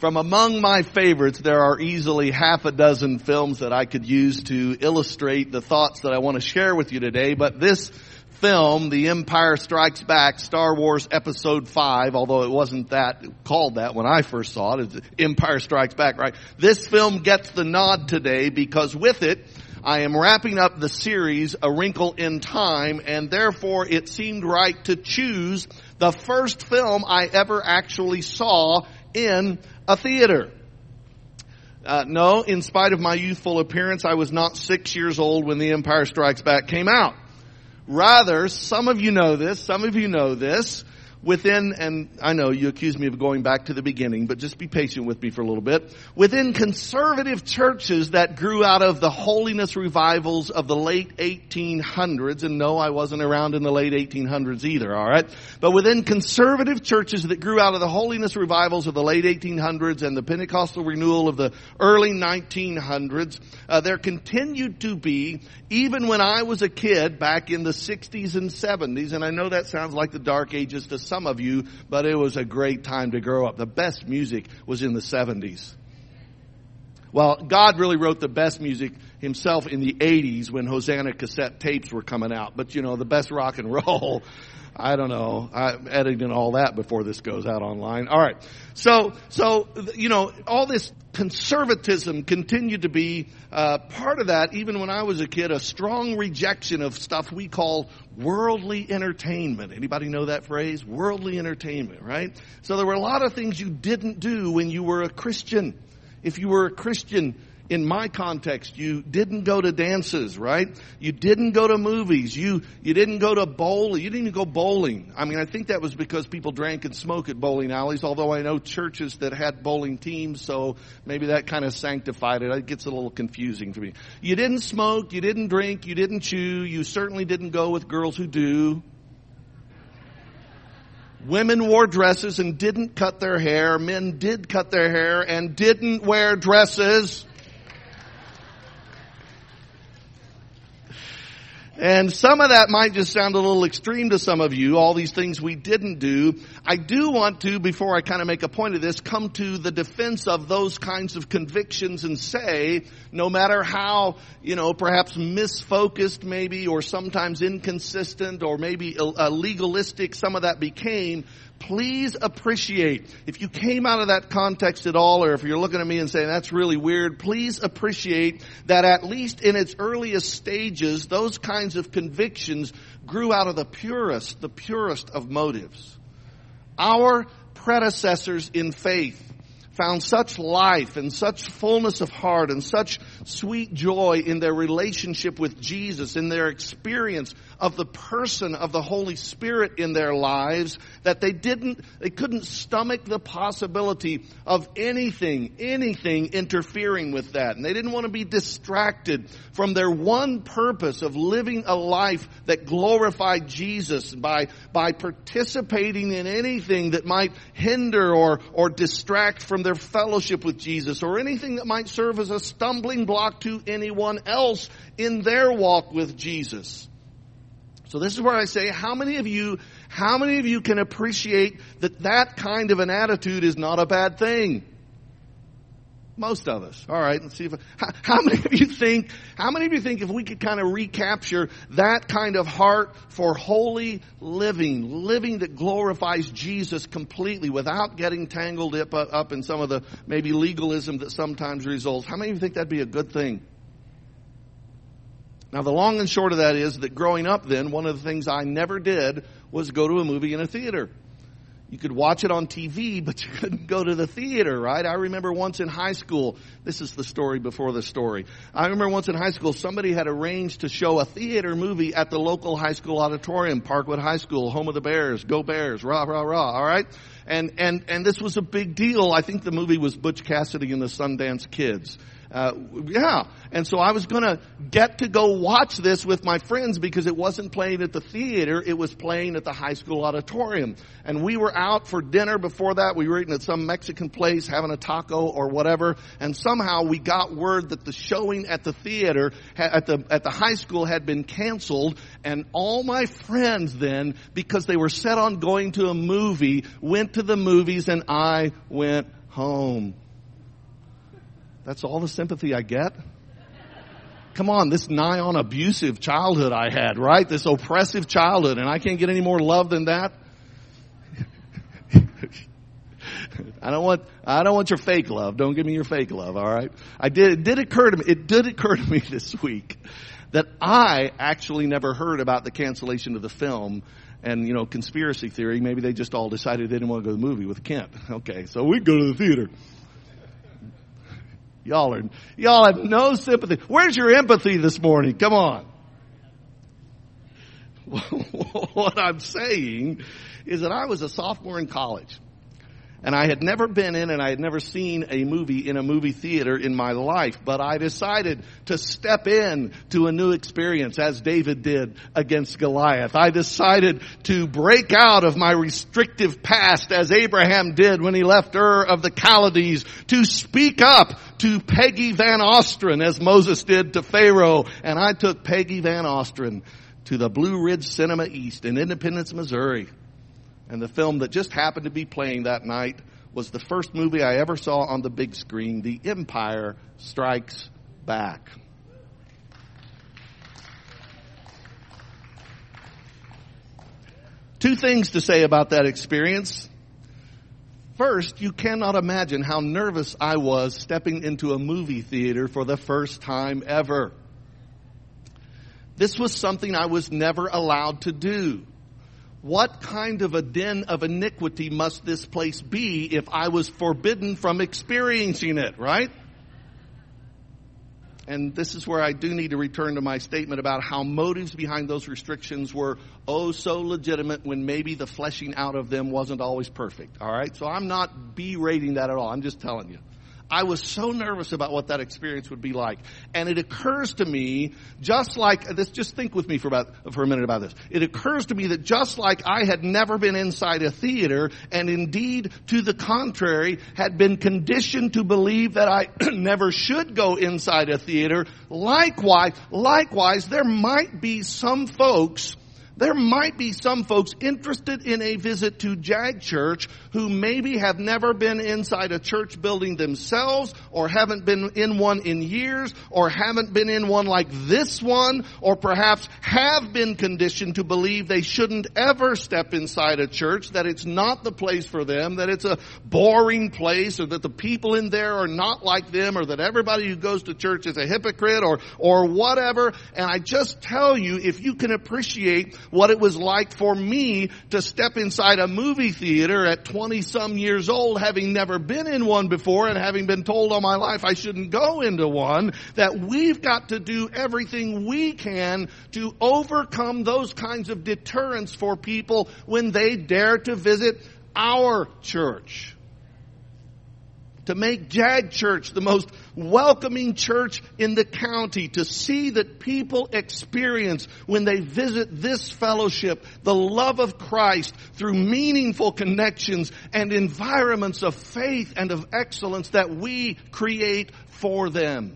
From among my favorites, there are easily half a dozen films that I could use to illustrate the thoughts that I want to share with you today. But this film, The Empire Strikes Back, Star Wars Episode 5, although it wasn't called that when I first saw it, it's Empire Strikes Back, right? This film gets the nod today because with it, I am wrapping up the series, A Wrinkle in Time, and therefore it seemed right to choose the first film I ever actually saw in a theater. No, in spite of my youthful appearance, I was not 6 years old when The Empire Strikes Back came out. Rather, some of you know this, and I know you accuse me of going back to the beginning, but just be patient with me for a little bit. Within conservative churches that grew out of the holiness revivals of the late 1800s, and no, I wasn't around in the late 1800s either, alright? But within conservative churches that grew out of the holiness revivals of the late 1800s and the Pentecostal renewal of the early 1900s, there continued to be, even when I was a kid back in the 60s and 70s, and I know that sounds like the dark ages to some of you, but it was a great time to grow up. The best music was in the 70s. Well, God really wrote the best music himself in the 80s when Hosanna cassette tapes were coming out. But, the best rock and roll, I don't know. I'm editing all that before this goes out online. All right. So, all this conservatism continued to be part of that, even when I was a kid, a strong rejection of stuff we call worldly entertainment. Anybody know that phrase? Worldly entertainment, right? So there were a lot of things you didn't do when you were a Christian. If you were a Christian, in my context, you didn't go to dances, right? You didn't go to movies. You didn't go to bowling. You didn't even go bowling. I mean, I think that was because people drank and smoked at bowling alleys, although I know churches that had bowling teams, so maybe that kind of sanctified it. It gets a little confusing for me. You didn't smoke. You didn't drink. You didn't chew. You certainly didn't go with girls who do. Women wore dresses and didn't cut their hair. Men did cut their hair and didn't wear dresses. And some of that might just sound a little extreme to some of you, all these things we didn't do. I do want to, before I kind of make a point of this, come to the defense of those kinds of convictions and say, no matter how, perhaps misfocused maybe, or sometimes inconsistent, or maybe legalistic some of that became, please appreciate, if you came out of that context at all, or if you're looking at me and saying, that's really weird, please appreciate that at least in its earliest stages, those kinds of convictions grew out of the purest of motives. Our predecessors in faith found such life and such fullness of heart and such sweet joy in their relationship with Jesus, in their experience of the person of the Holy Spirit in their lives, that they couldn't stomach the possibility of anything interfering with that. And they didn't want to be distracted from their one purpose of living a life that glorified Jesus by participating in anything that might hinder or distract from their fellowship with Jesus, or anything that might serve as a stumbling block to anyone else in their walk with Jesus. So this is where I say, how many of you can appreciate that kind of an attitude is not a bad thing? Most of us. All right, let's see how many of you think if we could kind of recapture that kind of heart for holy living that glorifies Jesus completely without getting tangled up in some of the maybe legalism that sometimes results. How many of you think that'd be a good thing? Now, the long and short of that is that growing up then, one of the things I never did was go to a movie in a theater. You could watch it on TV, but you couldn't go to the theater, right? I remember once in high school, this is the story before the story. I remember once in high school, somebody had arranged to show a theater movie at the local high school auditorium, Parkwood High School, home of the Bears, go Bears, rah, rah, rah, all right? And this was a big deal. I think the movie was Butch Cassidy and the Sundance Kids. And so I was going to get to go watch this with my friends because it wasn't playing at the theater. It was playing at the high school auditorium. And we were out for dinner before that. We were eating at some Mexican place, having a taco or whatever. And somehow we got word that the showing at the theater, at the high school had been canceled. And all my friends then, because they were set on going to a movie, went to the movies and I went home. That's all the sympathy I get? Come on, this nigh on abusive childhood I had, right? This oppressive childhood, and I can't get any more love than that? I don't want your fake love. Don't give me your fake love, all right? It did occur to me this week that I actually never heard about the cancellation of the film. And, conspiracy theory, maybe they just all decided they didn't want to go to the movie with Kent. Okay, so we go to the theater. Y'all have no sympathy. Where's your empathy this morning? Come on. What I'm saying is that I was a sophomore in college. And I had never been in and I had never seen a movie in a movie theater in my life. But I decided to step in to a new experience as David did against Goliath. I decided to break out of my restrictive past as Abraham did when he left Ur of the Chaldees, to speak up to Peggy Van Ostrin as Moses did to Pharaoh. And I took Peggy Van Ostrin to the Blue Ridge Cinema East in Independence, Missouri. And the film that just happened to be playing that night was the first movie I ever saw on the big screen, The Empire Strikes Back. Two things to say about that experience. First, you cannot imagine how nervous I was stepping into a movie theater for the first time ever. This was something I was never allowed to do. What kind of a den of iniquity must this place be if I was forbidden from experiencing it, right? And this is where I do need to return to my statement about how motives behind those restrictions were so legitimate when maybe the fleshing out of them wasn't always perfect, all right? So I'm not berating that at all. I'm just telling you. I was so nervous about what that experience would be like. And it occurs to me, just like this, just think with me for a minute about this. It occurs to me that just like I had never been inside a theater, and indeed, to the contrary, had been conditioned to believe that I never should go inside a theater, likewise, there might be some folks interested in a visit to Jag Church who maybe have never been inside a church building themselves, or haven't been in one in years, or haven't been in one like this one, or perhaps have been conditioned to believe they shouldn't ever step inside a church, that it's not the place for them, that it's a boring place, or that the people in there are not like them, or that everybody who goes to church is a hypocrite, or whatever. And I just tell you, if you can appreciate what it was like for me to step inside a movie theater at 20-some years old, having never been in one before and having been told all my life I shouldn't go into one, that we've got to do everything we can to overcome those kinds of deterrents for people when they dare to visit our church. To make Jag Church the most welcoming church in the county, to see that people experience when they visit this fellowship the love of Christ through meaningful connections and environments of faith and of excellence that we create for them.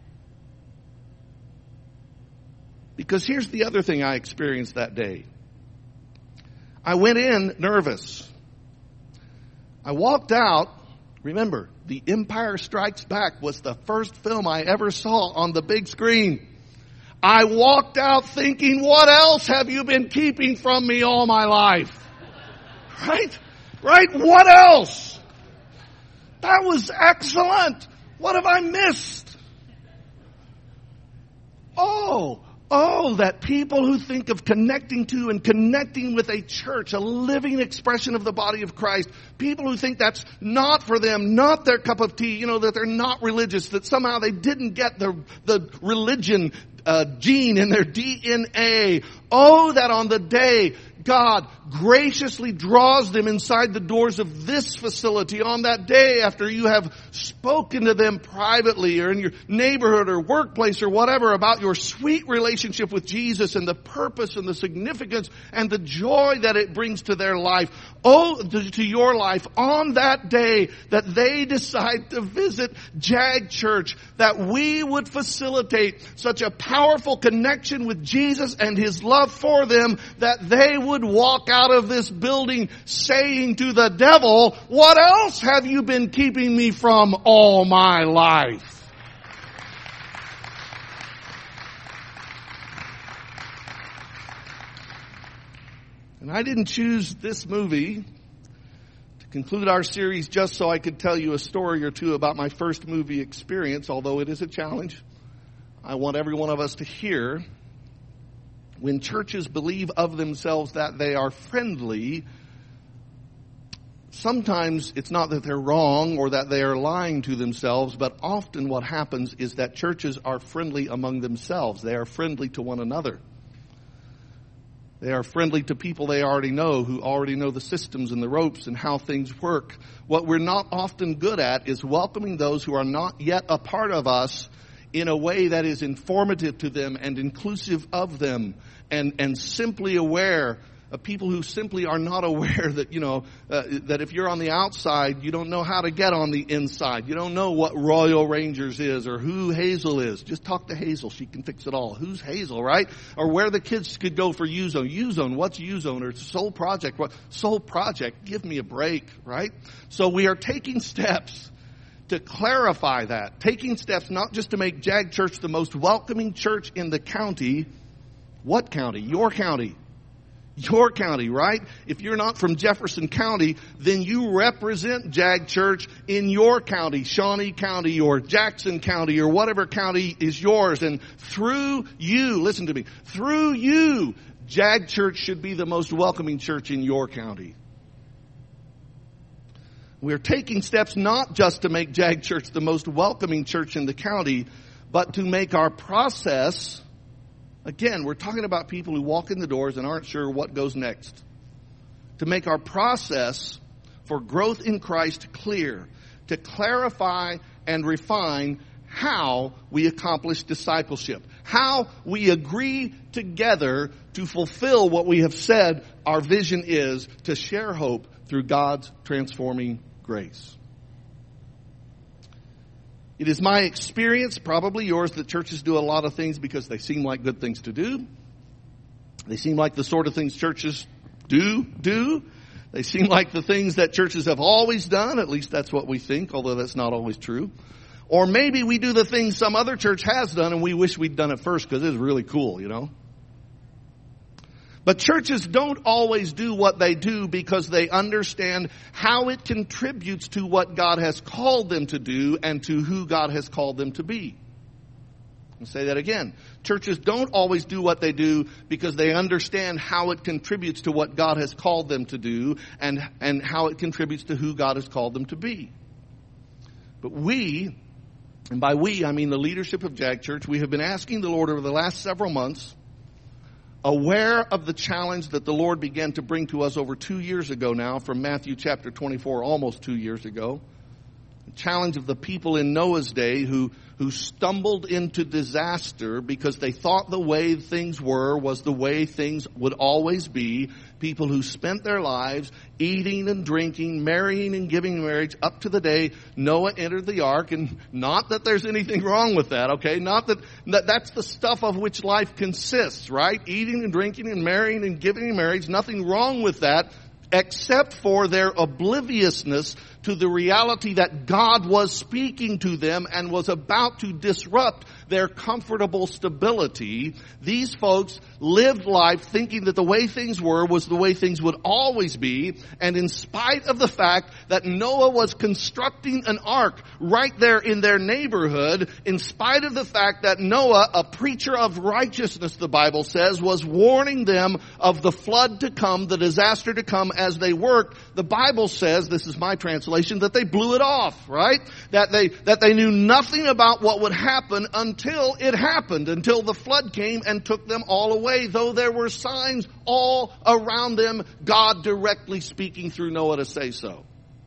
Because here's the other thing I experienced that day. I went in nervous. I walked out. Remember, The Empire Strikes Back was the first film I ever saw on the big screen. I walked out thinking, what else have you been keeping from me all my life? Right? What else? That was excellent. What have I missed? That people who think of connecting to and connecting with a church, a living expression of the body of Christ, people who think that's not for them, not their cup of tea, that they're not religious, that somehow they didn't get the religion gene in their DNA. Oh, that on the day God graciously draws them inside the doors of this facility on that day after you have spoken to them privately or in your neighborhood or workplace or whatever about your sweet relationship with Jesus and the purpose and the significance and the joy that it brings to their life. Oh, to your life on that day that they decide to visit Jag Church, that we would facilitate such a powerful connection with Jesus and His love for them that they would walk out of this building saying to the devil, what else have you been keeping me from all my life? And I didn't choose this movie to conclude our series just so I could tell you a story or two about my first movie experience, although it is a challenge. I want every one of us to hear, when churches believe of themselves that they are friendly, sometimes it's not that they're wrong or that they are lying to themselves, but often what happens is that churches are friendly among themselves. They are friendly to one another. They are friendly to people they already know, who already know the systems and the ropes and how things work. What we're not often good at is welcoming those who are not yet a part of us in a way that is informative to them and inclusive of them, and simply aware of people who simply are not aware that, that if you're on the outside, you don't know how to get on the inside. You don't know what Royal Rangers is or who Hazel is. Just talk to Hazel. She can fix it all. Who's Hazel, right? Or where the kids could go for U-Zone. U-Zone, what's U-Zone? Or Soul Project. What? Soul Project, give me a break, right? So we are taking steps to clarify that. Taking steps not just to make Jag Church the most welcoming church in the county. What county? Your county. Your county, right? If you're not from Jefferson County, then you represent Jag Church in your county, Shawnee County or Jackson County or whatever county is yours. And through you, listen to me, through you, Jag Church should be the most welcoming church in your county. We're taking steps not just to make Jag Church the most welcoming church in the county, but to make our process. Again, we're talking about people who walk in the doors and aren't sure what goes next. To make our process for growth in Christ clear. To clarify and refine how we accomplish discipleship. How we agree together to fulfill what we have said our vision is, to share hope through God's transforming grace. It is my experience, probably yours, that churches do a lot of things because they seem like good things to do. They seem like the sort of things churches do. They seem like the things that churches have always done. At least that's what we think, although that's not always true. Or maybe we do the things some other church has done and we wish we'd done it first because it's really cool, But churches don't always do what they do because they understand how it contributes to what God has called them to do and to who God has called them to be. I'll say that again. Churches don't always do what they do because they understand how it contributes to what God has called them to do and how it contributes to who God has called them to be. But we, and by we I mean the leadership of Jag Church, we have been asking the Lord over the last several months, aware of the challenge that the Lord began to bring to us over 2 years ago now, from Matthew chapter 24, almost 2 years ago. The challenge of the people in Noah's day who stumbled into disaster because they thought the way things were was the way things would always be. People who spent their lives eating and drinking, marrying and giving marriage up to the day Noah entered the ark. And not that there's anything wrong with that, okay? Not that's the stuff of which life consists, right? Eating and drinking and marrying and giving in marriage, nothing wrong with that, except for their obliviousness to the reality that God was speaking to them and was about to disrupt their comfortable stability. These folks lived life thinking that the way things were was the way things would always be. And in spite of the fact that Noah was constructing an ark right there in their neighborhood, in spite of the fact that Noah, a preacher of righteousness, the Bible says, was warning them of the flood to come, the disaster to come as they worked, the Bible says, this is my translation, that they blew it off, right? That they knew nothing about what would happen until it happened, until the flood came and took them all away, though there were signs all around them, God directly speaking through Noah to say so.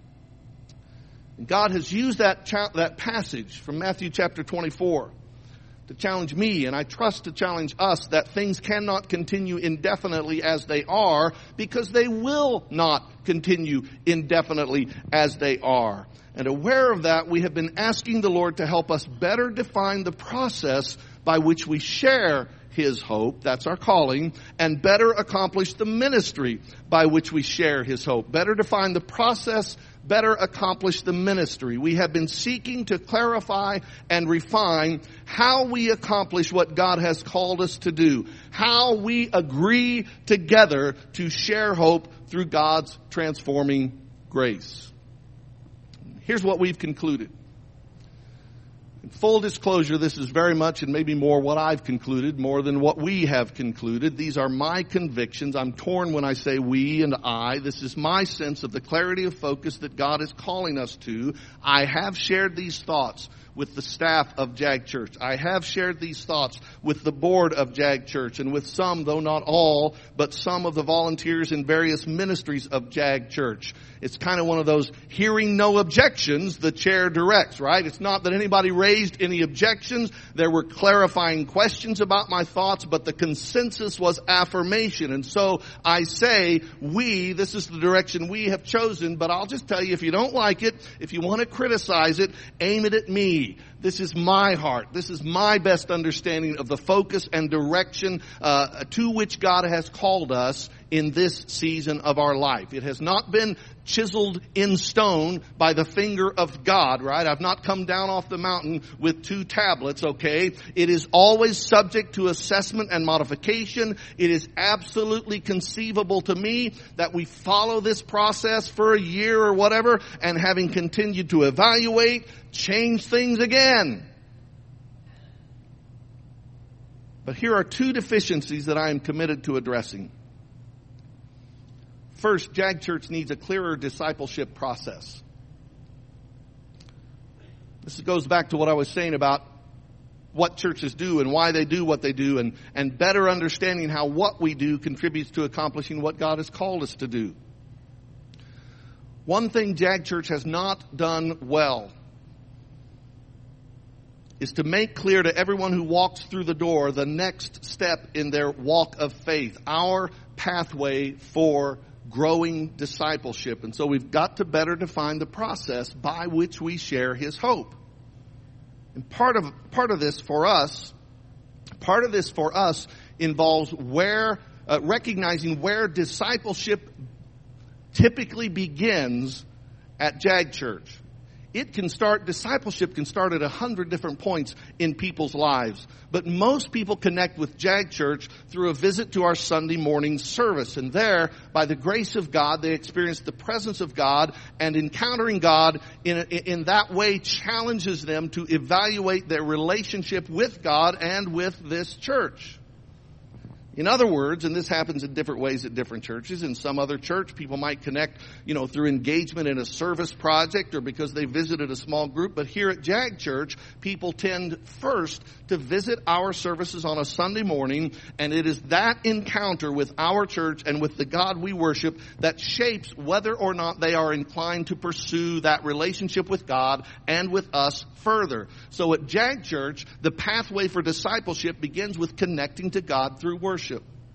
And God has used that passage from Matthew chapter 24 to challenge me, and I trust to challenge us, that things cannot continue indefinitely as they are, because they will not continue indefinitely as they are. And aware of that, we have been asking the Lord to help us better define the process by which we share His hope, that's our calling, and better accomplish the ministry by which we share His hope. Better define the process, better accomplish the ministry. We have been seeking to clarify and refine how we accomplish what God has called us to do, how we agree together to share hope through God's transforming grace. Here's what we've concluded. In full disclosure, this is very much and maybe more what I've concluded, more than what we have concluded. These are my convictions. I'm torn when I say we and I. This is my sense of the clarity of focus that God is calling us to. I have shared these thoughts with the staff of JAG Church. I have shared these thoughts with the board of JAG Church and with some, though not all, but some of the volunteers in various ministries of JAG Church. It's kind of one of those hearing no objections, the chair directs, right? It's not that anybody raised any objections. There were clarifying questions about my thoughts, but the consensus was affirmation. And so I say, this is the direction we have chosen, but I'll just tell you, if you don't like it, if you want to criticize it, aim it at me. This is my heart. This is my best understanding of the focus and direction to which God has called us in this season of our life. It has not been chiseled in stone by the finger of God, right? I've not come down off the mountain with 2 tablets, okay? It is always subject to assessment and modification. It is absolutely conceivable to me that we follow this process for a year or whatever, and having continued to evaluate, change things again. But here are 2 deficiencies that I am committed to addressing. First, JAG Church needs a clearer discipleship process. This goes back to what I was saying about what churches do and why they do what they do, and better understanding how what we do contributes to accomplishing what God has called us to do. One thing JAG Church has not done well is to make clear to everyone who walks through the door the next step in their walk of faith, our pathway for growing discipleship. And so we've got to better define the process by which we share His hope. And part of this for us involves recognizing where discipleship typically begins at JAG Church. Discipleship can start at 100 different points in people's lives. But most people connect with JAG Church through a visit to our Sunday morning service. And there, by the grace of God, they experience the presence of God, and encountering God in that way challenges them to evaluate their relationship with God and with this church. In other words, and this happens in different ways at different churches, in some other church, people might connect, through engagement in a service project or because they visited a small group. But here at JAG Church, people tend first to visit our services on a Sunday morning, and it is that encounter with our church and with the God we worship that shapes whether or not they are inclined to pursue that relationship with God and with us further. So at JAG Church, the pathway for discipleship begins with connecting to God through worship.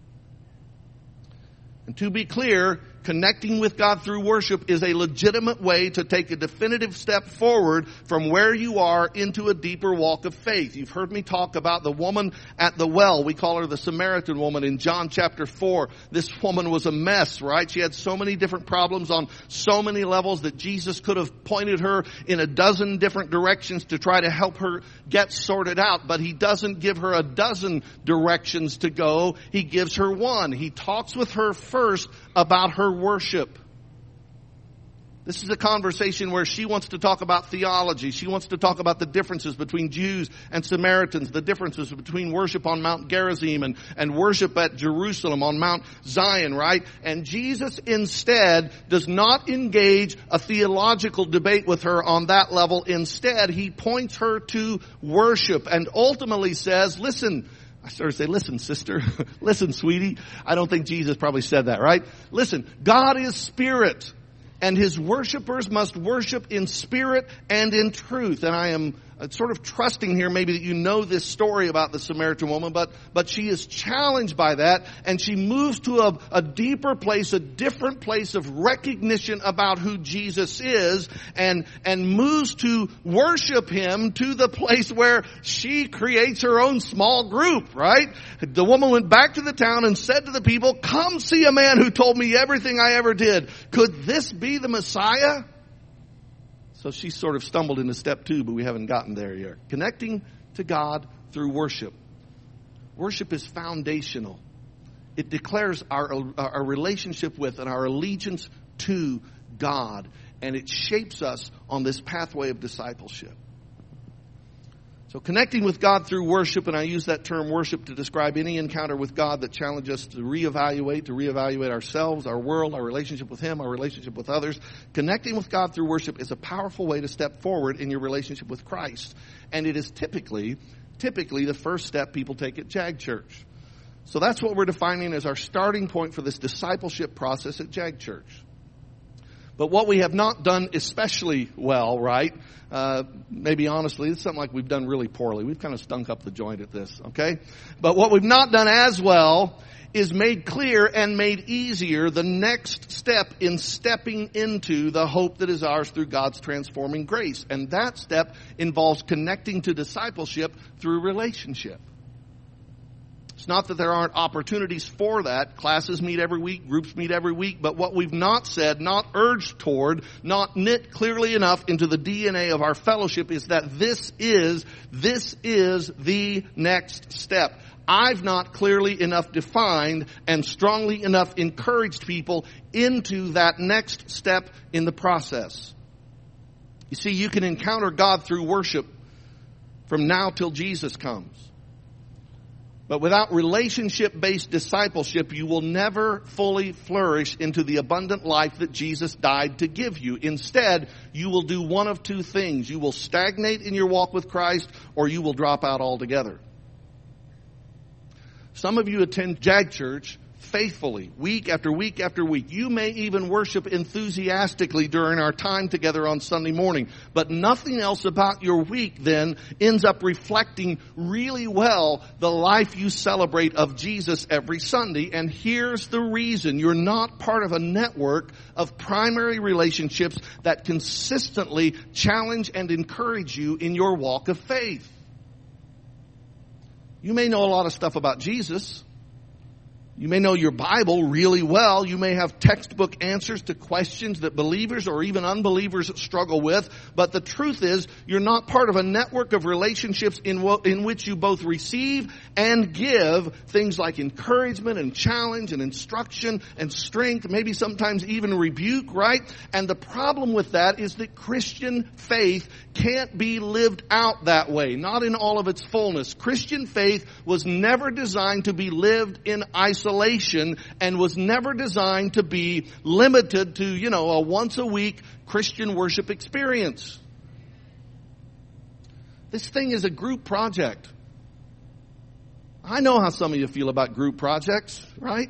And to be clear, connecting with God through worship is a legitimate way to take a definitive step forward from where you are into a deeper walk of faith. You've heard me talk about the woman at the well. We call her the Samaritan woman in John chapter 4. This woman was a mess, right? She had so many different problems on so many levels that Jesus could have pointed her in a dozen different directions to try to help her get sorted out. But He doesn't give her a dozen directions to go. He gives her one. He talks with her first about her worship. This is a conversation where she wants to talk about theology. She wants to talk about the differences between Jews and Samaritans, the differences between worship on Mount Gerizim and worship at Jerusalem on Mount Zion, right? And Jesus instead does not engage a theological debate with her on that level. Instead, He points her to worship and ultimately says, listen, I started to say, listen, sister, listen, sweetie. I don't think Jesus probably said that, right? Listen, God is spirit, and His worshipers must worship in spirit and in truth. And I am sort of trusting here maybe that you know this story about the Samaritan woman, but she is challenged by that, and she moves to a deeper place, a different place of recognition about who Jesus is, and moves to worship Him to the place where she creates her own small group, right? The woman went back to the town and said to the people, "Come see a man who told me everything I ever did. Could this be the Messiah?" So she sort of stumbled into step 2, but we haven't gotten there yet. Connecting to God through worship. Worship is foundational. It declares our relationship with and our allegiance to God. And it shapes us on this pathway of discipleship. So connecting with God through worship, and I use that term worship to describe any encounter with God that challenges us to reevaluate ourselves, our world, our relationship with Him, our relationship with others. Connecting with God through worship is a powerful way to step forward in your relationship with Christ. And it is typically the first step people take at JAG Church. So that's what we're defining as our starting point for this discipleship process at JAG Church. But what we have not done especially well, right? Maybe honestly, it's something like we've done really poorly. We've kind of stunk up the joint at this, okay? But what we've not done as well is made clear and made easier the next step in stepping into the hope that is ours through God's transforming grace. And that step involves connecting to discipleship through relationship. It's not that there aren't opportunities for that. Classes meet every week, groups meet every week. But what we've not said, not urged toward, not knit clearly enough into the DNA of our fellowship is that this is the next step. I've not clearly enough defined and strongly enough encouraged people into that next step in the process. You see, you can encounter God through worship from now till Jesus comes. But without relationship-based discipleship, you will never fully flourish into the abundant life that Jesus died to give you. Instead, you will do one of two things. You will stagnate in your walk with Christ, or you will drop out altogether. Some of you attend JAG Church faithfully, week after week after week. You may even worship enthusiastically during our time together on Sunday morning. But nothing else about your week then ends up reflecting really well the life you celebrate of Jesus every Sunday. And here's the reason. You're not part of a network of primary relationships that consistently challenge and encourage you in your walk of faith. You may know a lot of stuff about Jesus. You may know your Bible really well. You may have textbook answers to questions that believers or even unbelievers struggle with. But the truth is, you're not part of a network of relationships in which you both receive and give things like encouragement and challenge and instruction and strength, maybe sometimes even rebuke, right? And the problem with that is that Christian faith can't be lived out that way, not in all of its fullness. Christian faith was never designed to be lived in isolation and was never designed to be limited to, a once a week Christian worship experience. This thing is a group project. I know how some of you feel about group projects, right?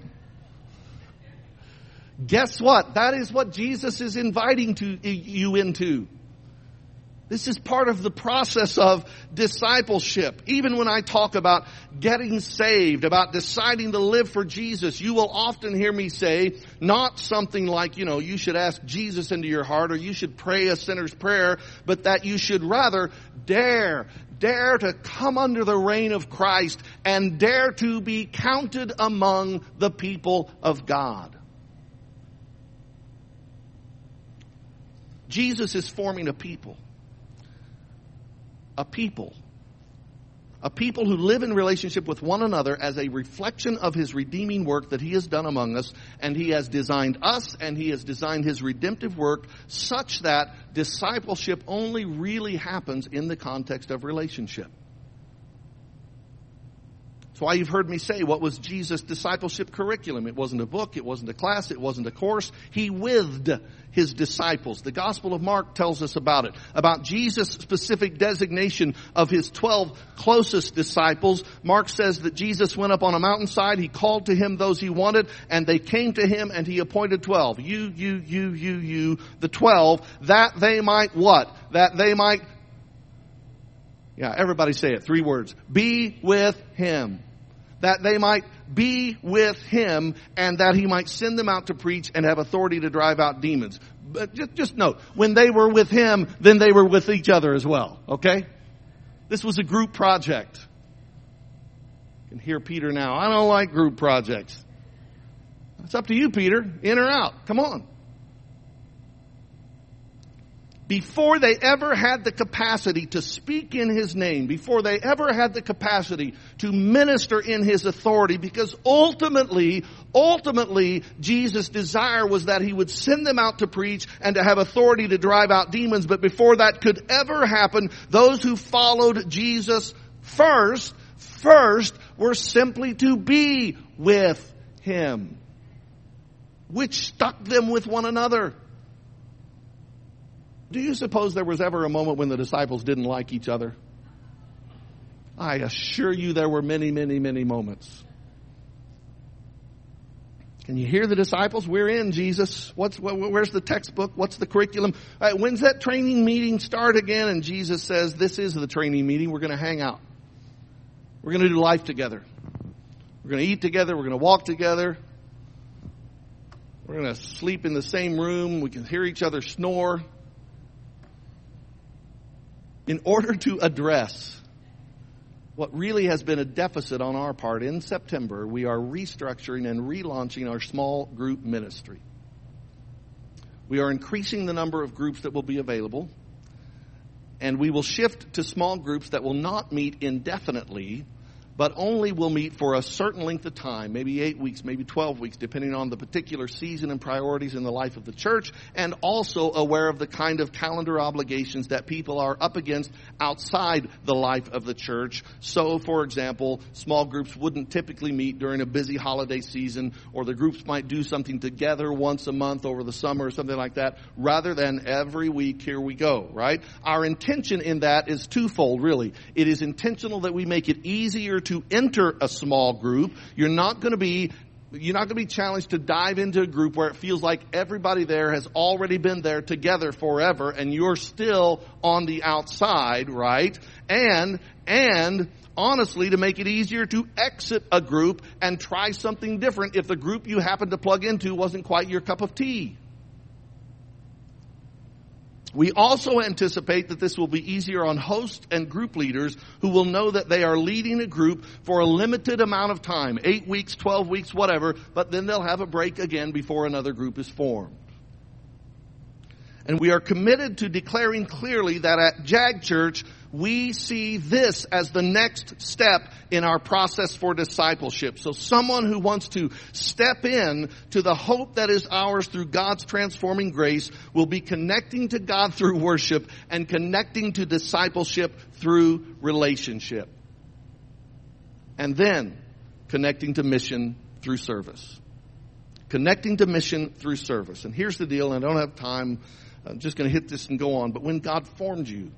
Guess what? That is what Jesus is inviting you into. This is part of the process of discipleship. Even when I talk about getting saved, about deciding to live for Jesus, you will often hear me say, not something like, you should ask Jesus into your heart or you should pray a sinner's prayer, but that you should rather dare to come under the reign of Christ and dare to be counted among the people of God. Jesus is forming a people. A people who live in relationship with one another as a reflection of His redeeming work that He has done among us. And He has designed us and He has designed His redemptive work such that discipleship only really happens in the context of relationship. That's why you've heard me say, what was Jesus' discipleship curriculum? It wasn't a book, it wasn't a class, it wasn't a course. He withed His disciples. The Gospel of Mark tells us about it. About Jesus' specific designation of His 12 closest disciples. Mark says that Jesus went up on a mountainside. He called to Him those He wanted, and they came to Him, and He appointed 12. You, the 12, that they might what? That they might Yeah, everybody say it. 3 words. Be with him. That they might be with him and that he might send them out to preach and have authority to drive out demons. But just note, when they were with him, then they were with each other as well. Okay? This was a group project. You can hear Peter now. I don't like group projects. It's up to you, Peter. In or out. Come on. Before they ever had the capacity to speak in his name, before they ever had the capacity to minister in his authority, because ultimately, Jesus' desire was that he would send them out to preach and to have authority to drive out demons. But before that could ever happen, those who followed Jesus first were simply to be with him, which stuck them with one another. Do you suppose there was ever a moment when the disciples didn't like each other? I assure you there were many, many, many moments. Can you hear the disciples? We're in, Jesus. Where's the textbook? What's the curriculum? When's that training meeting start again? And Jesus says, this is the training meeting. We're going to hang out. We're going to do life together. We're going to eat together. We're going to walk together. We're going to sleep in the same room. We can hear each other snore. In order to address what really has been a deficit on our part, in September, we are restructuring and relaunching our small group ministry. We are increasing the number of groups that will be available, and we will shift to small groups that will not meet indefinitely, but only will meet for a certain length of time, maybe 8 weeks, maybe 12 weeks, depending on the particular season and priorities in the life of the church, and also aware of the kind of calendar obligations that people are up against outside the life of the church. So, for example, small groups wouldn't typically meet during a busy holiday season, or the groups might do something together once a month over the summer or something like that, rather than every week, here we go, right? Our intention in that is twofold, really. It is intentional that we make it easier to enter a small group. You're not going to be challenged to dive into a group where it feels like everybody there has already been there together forever and you're still on the outside, right? And honestly, to make it easier to exit a group and try something different if the group you happen to plug into wasn't quite your cup of tea. We also anticipate that this will be easier on hosts and group leaders who will know that they are leading a group for a limited amount of time, 8 weeks, 12 weeks, whatever, but then they'll have a break again before another group is formed. And we are committed to declaring clearly that at JAG Church, we see this as the next step in our process for discipleship. So someone who wants to step in to the hope that is ours through God's transforming grace will be connecting to God through worship and connecting to discipleship through relationship. And then connecting to mission through service. Connecting to mission through service. And here's the deal, and I don't have time. I'm just going to hit this and go on. But when God formed you,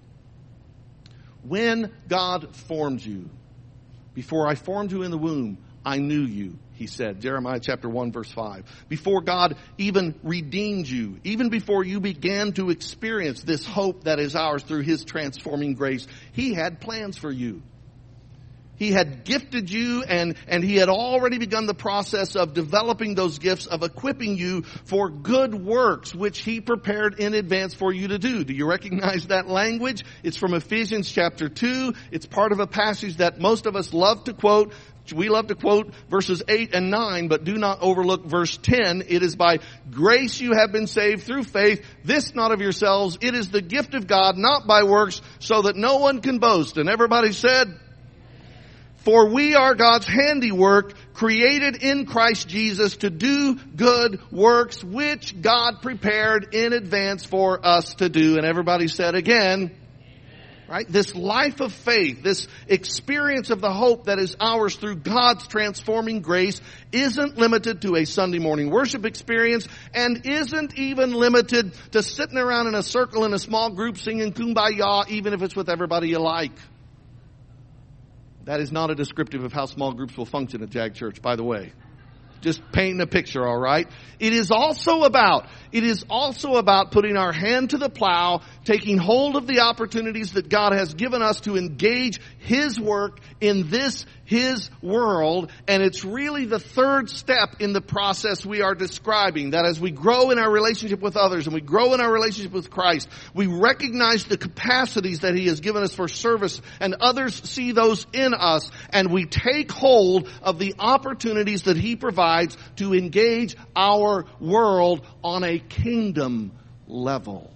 before I formed you in the womb, I knew you, he said. Jeremiah chapter 1, verse 5. Before God even redeemed you, even before you began to experience this hope that is ours through his transforming grace, he had plans for you. He had gifted you and he had already begun the process of developing those gifts, of equipping you for good works, which he prepared in advance for you to do. Do you recognize that language? It's from Ephesians chapter 2. It's part of a passage that most of us love to quote. We love to quote verses 8 and 9, but do not overlook verse 10. It is by grace you have been saved through faith. This not of yourselves. It is the gift of God, not by works, so that no one can boast. And everybody said, for we are God's handiwork, created in Christ Jesus to do good works, which God prepared in advance for us to do. And everybody said again, right? This life of faith, this experience of the hope that is ours through God's transforming grace isn't limited to a Sunday morning worship experience and isn't even limited to sitting around in a circle in a small group singing Kumbaya, even if it's with everybody you like. That is not a descriptive of how small groups will function at JAG Church, by the way. Just painting a picture, all right? It is also about putting our hand to the plow, taking hold of the opportunities that God has given us to engage His work in this, His world. And it's really the third step in the process we are describing. That as we grow in our relationship with others and we grow in our relationship with Christ, we recognize the capacities that He has given us for service, and others see those in us, and we take hold of the opportunities that He provides to engage our world on a kingdom level.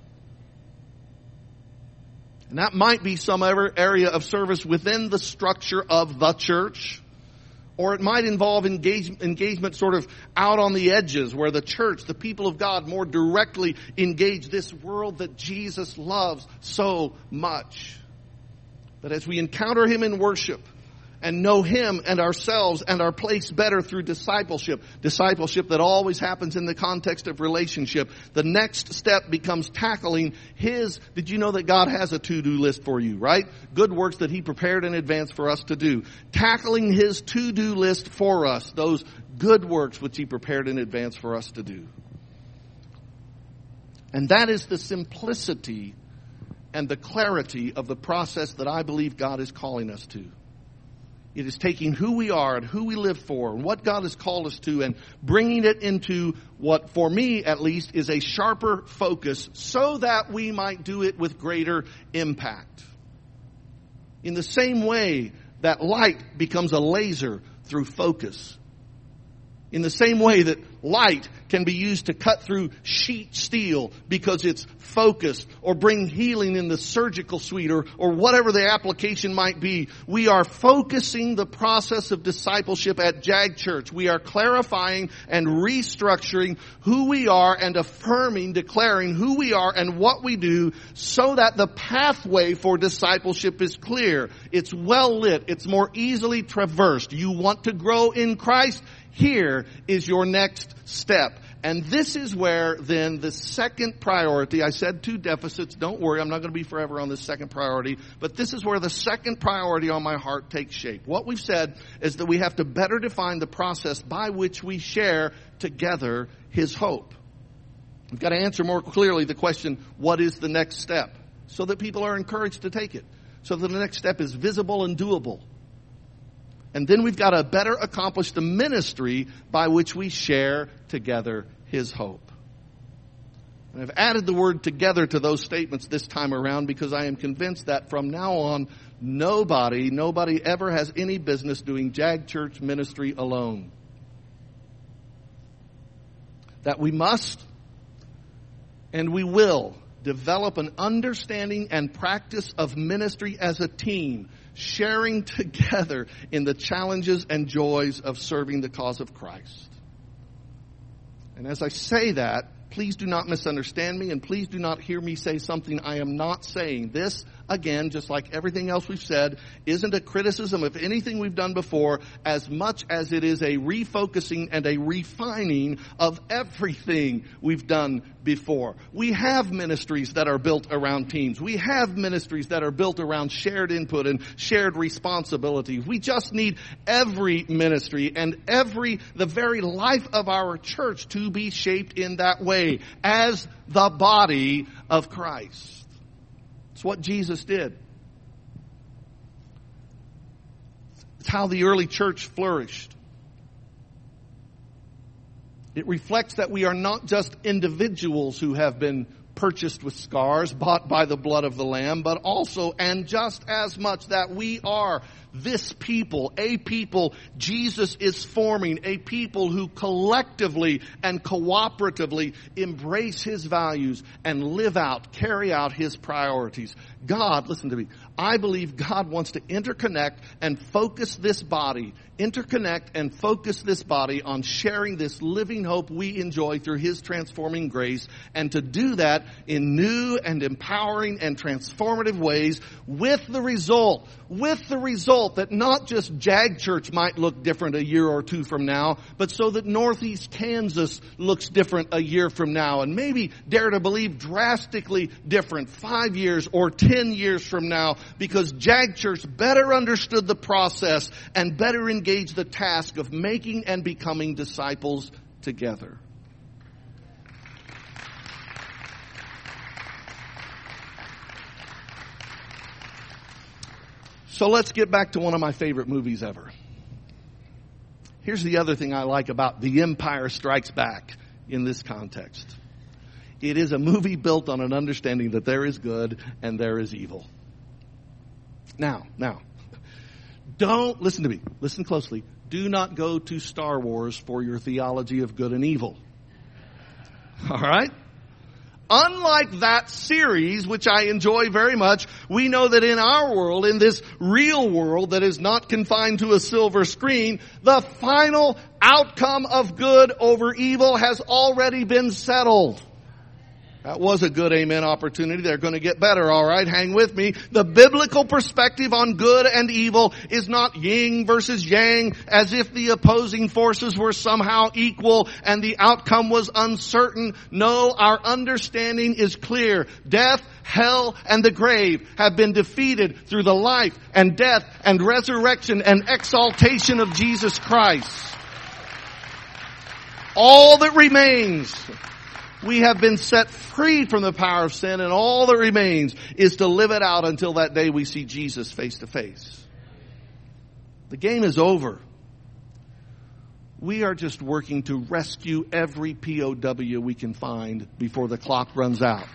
And that might be some area of service within the structure of the church, or it might involve engagement sort of out on the edges, where the church, the people of God, more directly engage this world that Jesus loves so much. That as we encounter Him in worship and know Him and ourselves and our place better through discipleship that always happens in the context of relationship, the next step becomes tackling His. Did you know that God has a to-do list for you, right? Good works that He prepared in advance for us to do. Tackling His to-do list for us, those good works which He prepared in advance for us to do. And that is the simplicity and the clarity of the process that I believe God is calling us to. It is taking who we are and who we live for and what God has called us to, and bringing it into what, for me at least, is a sharper focus so that we might do it with greater impact. In the same way that light becomes a laser through focus. In the same way that light can be used to cut through sheet steel because it's focused, or bring healing in the surgical suite, or whatever the application might be. We are focusing the process of discipleship at JAG Church. We are clarifying and restructuring who we are and affirming, declaring who we are and what we do, so that the pathway for discipleship is clear. It's well lit. It's more easily traversed. You want to grow in Christ? Here is your next step. And this is where then the second priority, I said 2 deficits, don't worry, I'm not going to be forever on this second priority, but this is where the second priority on my heart takes shape. What we've said is that we have to better define the process by which we share together His hope. We've got to answer more clearly the question, what is the next step? So that people are encouraged to take it. So that the next step is visible and doable. And then we've got to better accomplish the ministry by which we share together His hope. And I've added the word together to those statements this time around because I am convinced that from now on, nobody ever has any business doing JAG Church ministry alone. That we must and we will develop an understanding and practice of ministry as a team, sharing together in the challenges and joys of serving the cause of Christ. And as I say that, please do not misunderstand me, and please do not hear me say something I am not saying. This, again, just like everything else we've said, isn't a criticism of anything we've done before as much as it is a refocusing and a refining of everything we've done before. We have ministries that are built around teams. We have ministries that are built around shared input and shared responsibility. We just need every ministry and the very life of our church to be shaped in that way as the body of Christ. It's what Jesus did. It's how the early church flourished. It reflects that we are not just individuals who have been purchased with scars, bought by the blood of the Lamb, but also and just as much that we are this people, a people Jesus is forming, a people who collectively and cooperatively embrace His values and live out, carry out His priorities. God, listen to me, I believe God wants to interconnect and focus this body on sharing this living hope we enjoy through His transforming grace. And to do that, that in new and empowering and transformative ways, with the result that not just Jag Church might look different a year or two from now, but so that Northeast Kansas looks different a year from now, and maybe, dare to believe, drastically different 5 years or 10 years from now, because Jag Church better understood the process and better engaged the task of making and becoming disciples together. So let's get back to one of my favorite movies ever. Here's the other thing I like about The Empire Strikes Back in this context. It is a movie built on an understanding that there is good and there is evil. Now, don't listen to me. Listen closely. Do not go to Star Wars for your theology of good and evil. All right? Unlike that series, which I enjoy very much, we know that in our world, in this real world that is not confined to a silver screen, the final outcome of good over evil has already been settled. That was a good amen opportunity. They're going to get better, all right? Hang with me. The biblical perspective on good and evil is not yin versus yang, as if the opposing forces were somehow equal and the outcome was uncertain. No, our understanding is clear. Death, hell, and the grave have been defeated through the life and death and resurrection and exaltation of Jesus Christ. All that remains, we have been set free from the power of sin, and all that remains is to live it out until that day we see Jesus face to face. The game is over. We are just working to rescue every POW we can find before the clock runs out.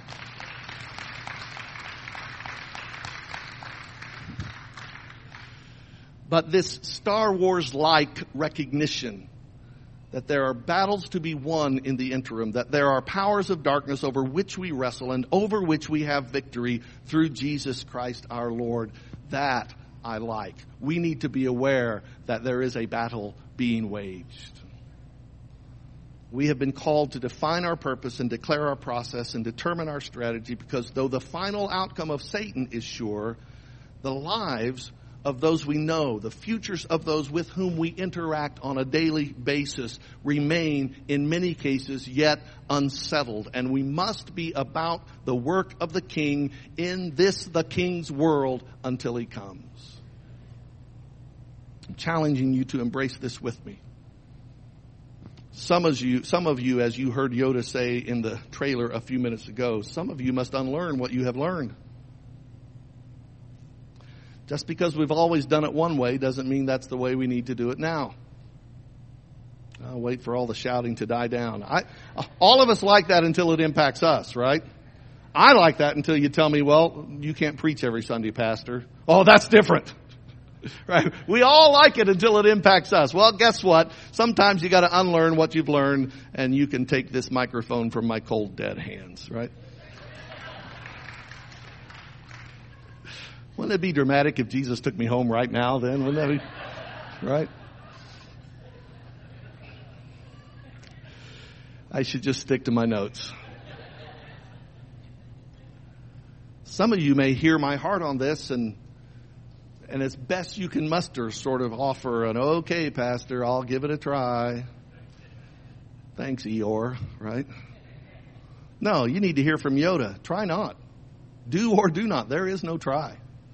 But this Star Wars-like recognition that there are battles to be won in the interim, that there are powers of darkness over which we wrestle and over which we have victory through Jesus Christ our Lord, that I like. We need to be aware that there is a battle being waged. We have been called to define our purpose and declare our process and determine our strategy, because though the final outcome of Satan is sure, the lives of those we know, the futures of those with whom we interact on a daily basis, remain in many cases yet unsettled. And we must be about the work of the King in this, the King's world, until he comes. I'm challenging you to embrace this with me. Some of you, as you heard Yoda say in the trailer a few minutes ago, some of you must unlearn what you have learned. Just because we've always done it one way doesn't mean that's the way we need to do it now. I'll wait for all the shouting to die down. All of us like that until it impacts us, right? I like that until you tell me, well, you can't preach every Sunday, Pastor. Oh, that's different. Right? We all like it until it impacts us. Well, guess what? Sometimes you got to unlearn what you've learned, and you can take this microphone from my cold, dead hands, right? Wouldn't it be dramatic if Jesus took me home right now then? Wouldn't that be right? I should just stick to my notes. Some of you may hear my heart on this, and as best you can muster, sort of offer an, okay, Pastor, I'll give it a try. Thanks, Eeyore, right? No, you need to hear from Yoda. Try not. Do or do not. There is no try.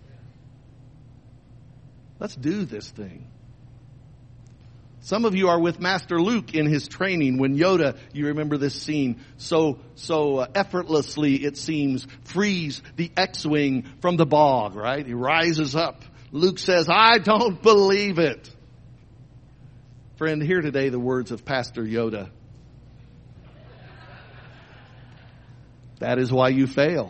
Let's do this thing. Some of you are with Master Luke in his training when Yoda, you remember this scene, so effortlessly, it seems, frees the X-Wing from the bog, right? He rises up. Luke says, I don't believe it. Friend, hear today the words of Pastor Yoda. That is why you fail.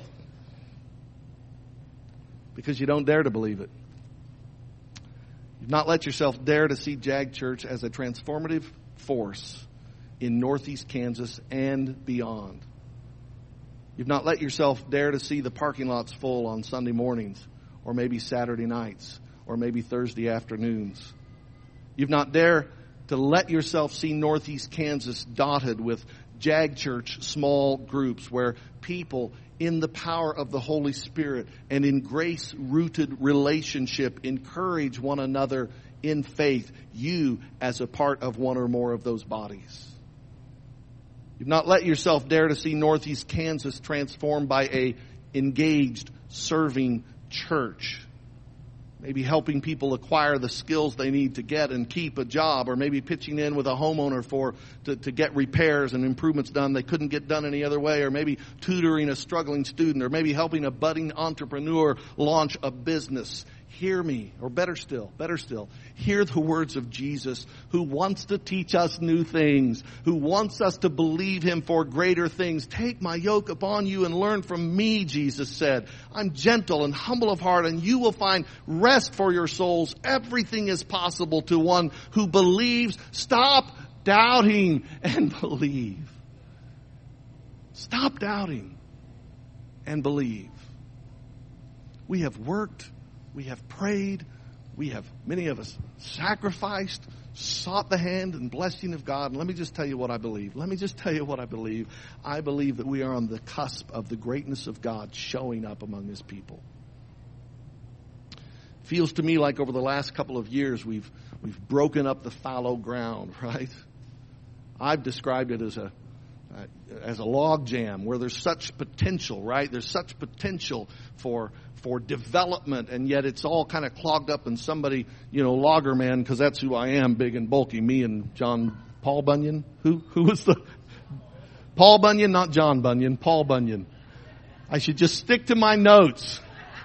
Because you don't dare to believe it. You've not let yourself dare to see Jag Church as a transformative force in Northeast Kansas and beyond. You've not let yourself dare to see the parking lots full on Sunday mornings, or maybe Saturday nights, or maybe Thursday afternoons. You've not dared to let yourself see Northeast Kansas dotted with JAG Church small groups where people in the power of the Holy Spirit and in grace-rooted relationship encourage one another in faith, you as a part of one or more of those bodies. You've not let yourself dare to see Northeast Kansas transformed by a engaged, serving church. Maybe helping people acquire the skills they need to get and keep a job, or maybe pitching in with a homeowner to get repairs and improvements done they couldn't get done any other way, or maybe tutoring a struggling student, or maybe helping a budding entrepreneur launch a business. Hear me, or better still, hear the words of Jesus, who wants to teach us new things, who wants us to believe Him for greater things. Take my yoke upon you and learn from me, Jesus said. I'm gentle and humble of heart, and you will find rest for your souls. Everything is possible to one who believes. Stop doubting and believe. Stop doubting and believe. We have worked. We have prayed. We have, many of us, sacrificed, sought the hand and blessing of God. And let me just tell you what I believe. I believe that we are on the cusp of the greatness of God showing up among His people. Feels to me like over the last couple of years we've broken up the fallow ground, right? I've described it as a log jam where there's such potential, right? There's such potential for development, and yet it's all kind of clogged up, and somebody, logger man, because that's who I am, big and bulky, me and Paul Bunyan. Who was the Paul Bunyan? Not John Bunyan, Paul Bunyan. I should just stick to my notes.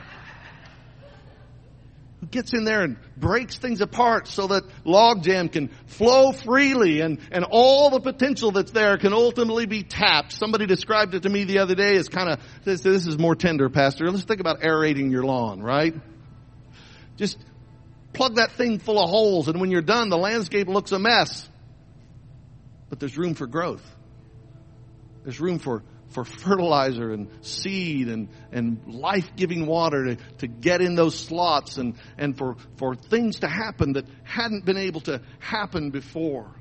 Who gets in there and breaks things apart so that logjam can flow freely and all the potential that's there can ultimately be tapped. Somebody described it to me the other day as kind of, this is more tender, Pastor. Let's think about aerating your lawn, right? Just plug that thing full of holes, and when you're done, the landscape looks a mess. But there's room for growth. There's room for fertilizer and seed and life-giving water to get in those slots and for things to happen that hadn't been able to happen before.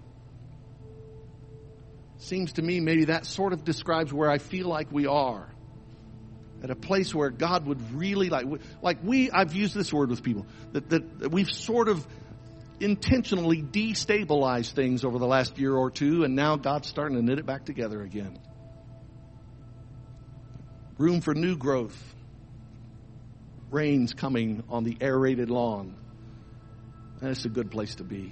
Seems to me maybe that sort of describes where I feel like we are. At a place where God would really I've used this word with people, that we've sort of intentionally destabilized things over the last year or two, and now God's starting to knit it back together again. Room for new growth. Rain's coming on the aerated lawn. And it's a good place to be.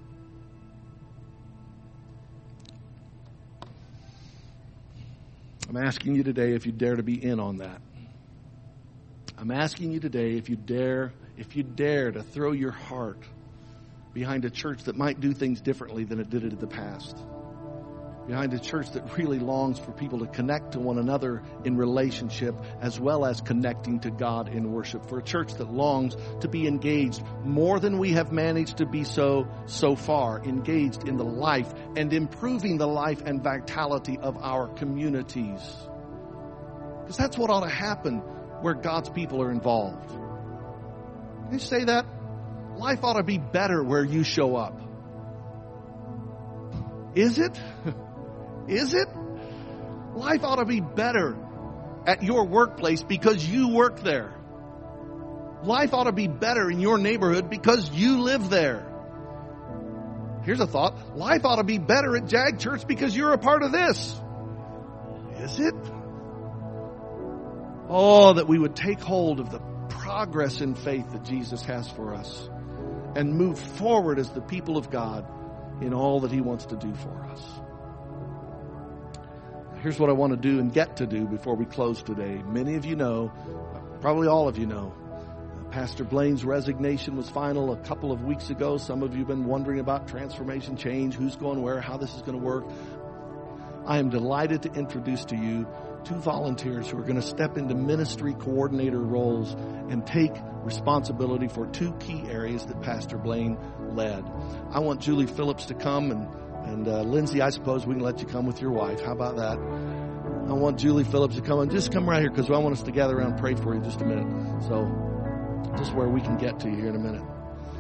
I'm asking you today if you dare to be in on that. I'm asking you today if you dare to throw your heart behind a church that might do things differently than it did it in the past. Behind a church that really longs for people to connect to one another in relationship as well as connecting to God in worship. For a church that longs to be engaged more than we have managed to be so far, engaged in the life and improving the life and vitality of our communities. Because that's what ought to happen where God's people are involved. Can you say that? Life ought to be better where you show up. Is it? Is it? Life ought to be better at your workplace because you work there. Life ought to be better in your neighborhood because you live there. Here's a thought. Life ought to be better at JAG Church because you're a part of this. Is it? Oh, that we would take hold of the progress in faith that Jesus has for us and move forward as the people of God in all that He wants to do for us. Here's what I want to do and get to do before we close today. Many of you know, probably all of you know, Pastor Blaine's resignation was final a couple of weeks ago. Some of you have been wondering about transformation, change, who's going where, how this is going to work. I am delighted to introduce to you 2 volunteers who are going to step into ministry coordinator roles and take responsibility for 2 key areas that Pastor Blaine led. I want Julie Phillips to come, and Lindsay, I suppose we can let you come with your wife. How about that? I want Julie Phillips to come, and just come right here because I want us to gather around and pray for you just a minute. So just where we can get to you here in a minute.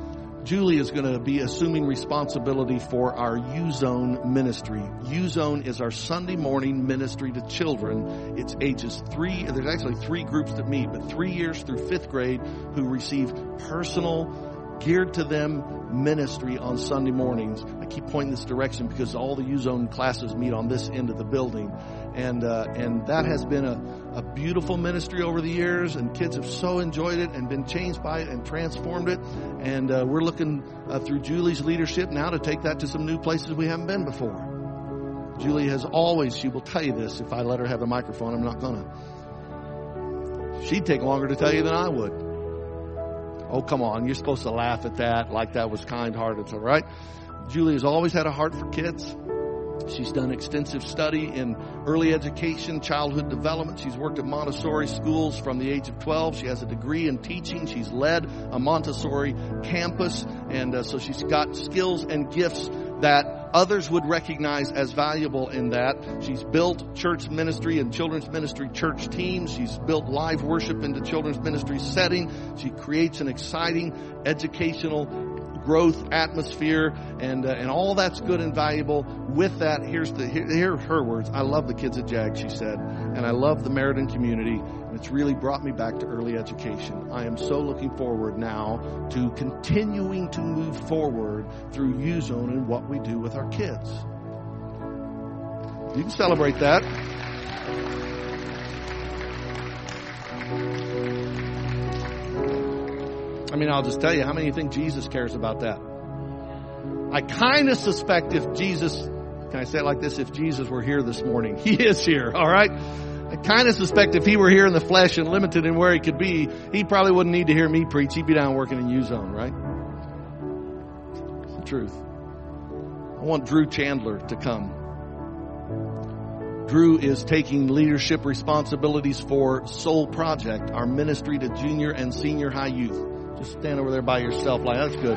Julie is going to be assuming responsibility for our U-Zone ministry. U-Zone is our Sunday morning ministry to children. It's ages 3, there's actually 3 groups that meet, but 3 years through 5th grade who receive personal, geared to them ministry on Sunday mornings. I keep pointing this direction because all the U-Zone classes meet on this end of the building. And that has been a beautiful ministry over the years, and kids have so enjoyed it and been changed by it and transformed it. And we're looking through Julie's leadership now to take that to some new places we haven't been before. Julie has always, she will tell you this, if I let her have the microphone, I'm not gonna. She'd take longer to tell you than I would. Oh, come on, you're supposed to laugh at that like that was kind-hearted, all right? Julie has always had a heart for kids. She's done extensive study in early education, childhood development. She's worked at Montessori schools from the age of 12. She has a degree in teaching. She's led a Montessori campus. And so she's got skills and gifts that others would recognize as valuable in that. She's built church ministry and children's ministry church teams. She's built live worship into children's ministry setting. She creates an exciting educational growth atmosphere, and all that's good and valuable. With that, here are her words. I love the kids at JAG, she said, and I love the Meriden community, and it's really brought me back to early education. I am so looking forward now to continuing to move forward through U-Zone and what we do with our kids. You can celebrate that. I mean, I'll just tell you, how many think Jesus cares about that? I kind of suspect if Jesus, can I say it like this, if Jesus were here this morning, he is here, all right? I kind of suspect if he were here in the flesh and limited in where he could be, he probably wouldn't need to hear me preach. He'd be down working in U-Zone, right? It's the truth. I want Drew Chandler to come. Drew is taking leadership responsibilities for Soul Project, our ministry to junior and senior high youth. Just stand over there by yourself like, that's good.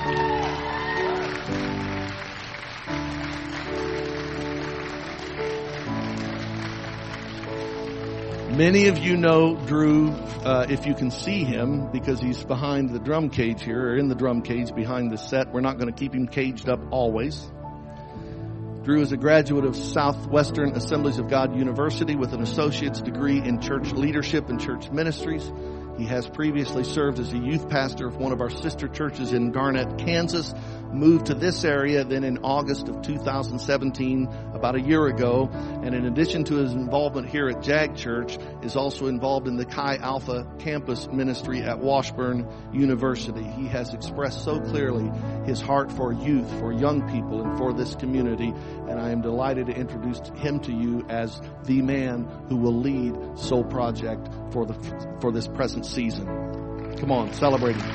Many of you know Drew, if you can see him, because he's behind the drum cage here, or in the drum cage behind the set. We're not going to keep him caged up always. Drew is a graduate of Southwestern Assemblies of God University with an associate's degree in church leadership and church ministries. He has previously served as a youth pastor of one of our sister churches in Garnett, Kansas, moved to this area then in August of 2017, about a year ago. And in addition to his involvement here at JAG Church, is also involved in the Chi Alpha campus ministry at Washburn University. He has expressed so clearly his heart for youth, for young people, and for this community. And I am delighted to introduce him to you as the man who will lead Soul Project for this present season. Come on, celebrate him.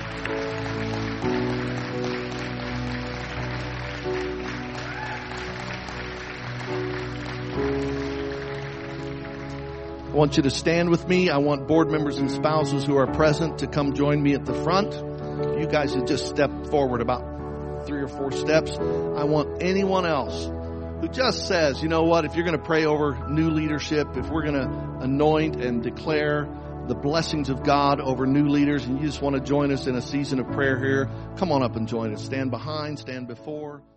I want you to stand with me. I want board members and spouses who are present to come join me at the front. You guys have just stepped forward about 3 or 4 steps. I want anyone else who just says, you know what, if you're going to pray over new leadership, if we're going to anoint and declare the blessings of God over new leaders, and you just want to join us in a season of prayer here, come on up and join us. Stand behind, stand before.